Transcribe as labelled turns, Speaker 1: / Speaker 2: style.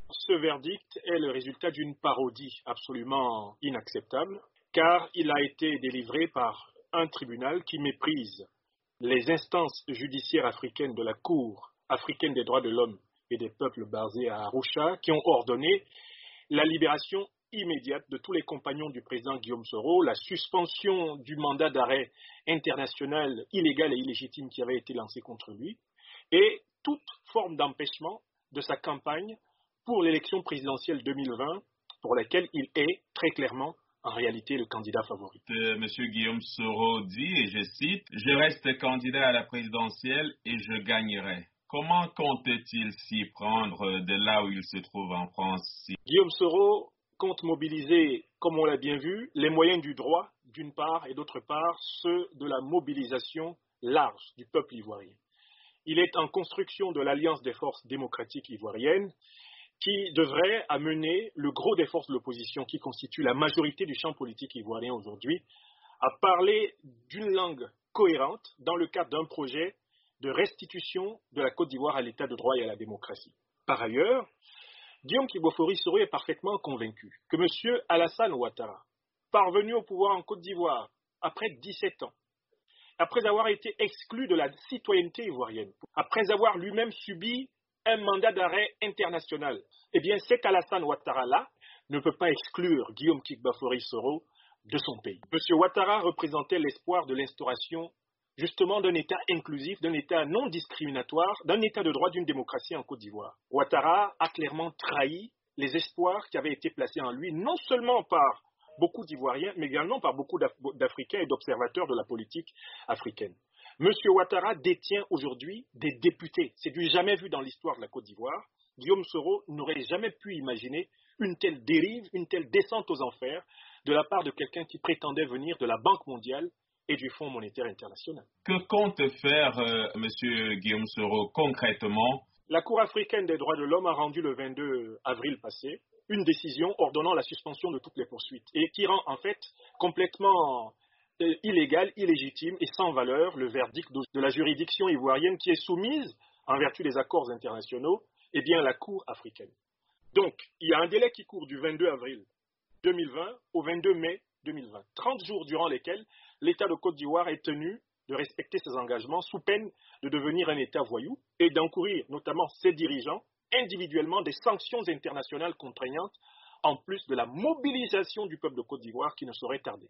Speaker 1: Ce verdict est le résultat d'une parodie absolument inacceptable, car il a été délivré par un tribunal qui méprise les instances judiciaires africaines de la Cour africaine des droits de l'homme et des peuples basés à Arusha, qui ont ordonné la libération immédiate de tous les compagnons du président Guillaume Soro, la suspension du mandat d'arrêt international illégal et illégitime qui avait été lancé contre lui, et toute forme d'empêchement de sa campagne pour l'élection présidentielle 2020, pour laquelle il est très clairement en réalité le candidat favori.
Speaker 2: Monsieur Guillaume Soro dit, et je cite, « Je reste candidat à la présidentielle et je gagnerai ». Comment compte-t-il s'y prendre de là où il se trouve en France?
Speaker 1: Guillaume Soro compte mobiliser, comme on l'a bien vu, les moyens du droit, d'une part, et d'autre part, ceux de la mobilisation large du peuple ivoirien. Il est en construction de l'Alliance des forces démocratiques ivoiriennes qui devrait amener le gros des forces de l'opposition qui constituent la majorité du champ politique ivoirien aujourd'hui à parler d'une langue cohérente dans le cadre d'un projet de restitution de la Côte d'Ivoire à l'état de droit et à la démocratie. Par ailleurs, Guillaume Kibofori Soro est parfaitement convaincu que M. Alassane Ouattara, parvenu au pouvoir en Côte d'Ivoire après 17 ans, après avoir été exclu de la citoyenneté ivoirienne, après avoir lui-même subi un mandat d'arrêt international, eh bien cet Alassane Ouattara-là ne peut pas exclure Guillaume Kibofori Soro de son pays. M. Ouattara représentait l'espoir de l'instauration justement d'un État inclusif, d'un État non discriminatoire, d'un État de droit, d'une démocratie en Côte d'Ivoire. Ouattara a clairement trahi les espoirs qui avaient été placés en lui, non seulement par beaucoup d'Ivoiriens, mais également par beaucoup d'Africains et d'observateurs de la politique africaine. M. Ouattara détient aujourd'hui des députés. C'est du jamais vu dans l'histoire de la Côte d'Ivoire. Guillaume Soro n'aurait jamais pu imaginer une telle dérive, une telle descente aux enfers de la part de quelqu'un qui prétendait venir de la Banque mondiale et du Fonds monétaire international.
Speaker 2: Que compte faire M. Guillaume Soro concrètement?
Speaker 1: La Cour africaine des droits de l'homme a rendu le 22 avril passé une décision ordonnant la suspension de toutes les poursuites et qui rend en fait complètement illégal, illégitime et sans valeur le verdict de la juridiction ivoirienne qui est soumise, en vertu des accords internationaux, eh bien, à la Cour africaine. Donc, il y a un délai qui court du 22 avril 2020 au 22 mai 2020, 30 jours durant lesquels l'État de Côte d'Ivoire est tenu de respecter ses engagements sous peine de devenir un État voyou et d'encourir notamment ses dirigeants individuellement des sanctions internationales contraignantes en plus de la mobilisation du peuple de Côte d'Ivoire qui ne saurait tarder.